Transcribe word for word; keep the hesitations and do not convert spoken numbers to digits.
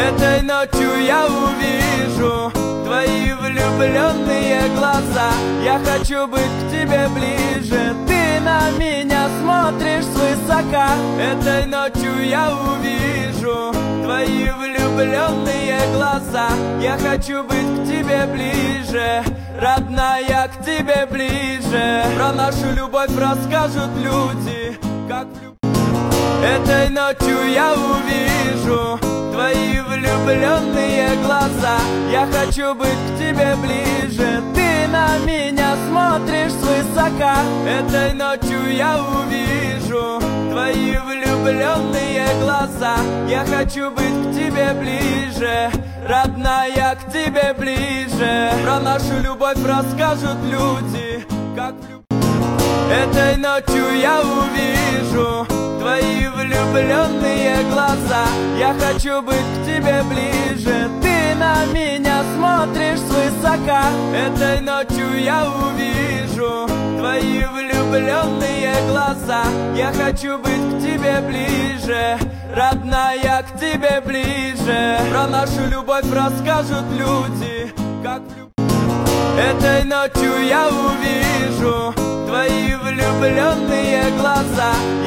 Этой ночью я увижу твои влюбленные глаза. Я хочу быть к тебе ближе, ты на меня смотришь свысока. Этой ночью я увижу твои влюбленные глаза. Я хочу быть к тебе ближе, родная, к тебе ближе. Про нашу любовь расскажут люди, как в люб... Этой ночью я увижу твои влюбленные глаза. Я хочу быть к тебе ближе, ты на меня смотришь свысока. Этой ночью я увижу твои влюбленные глаза. Я хочу быть к тебе ближе, родная, к тебе ближе. Про нашу любовь расскажут люди, как в люб... Этой ночью я увижу твои влюбленные глаза. Я хочу быть к тебе ближе, ты на меня смотришь свысока. Этой ночью я увижу твои влюбленные глаза. Я хочу быть к тебе ближе, родная, к тебе ближе. Про нашу любовь расскажут люди, как в люб... Этой ночью я увижу твои влюбленные глаза.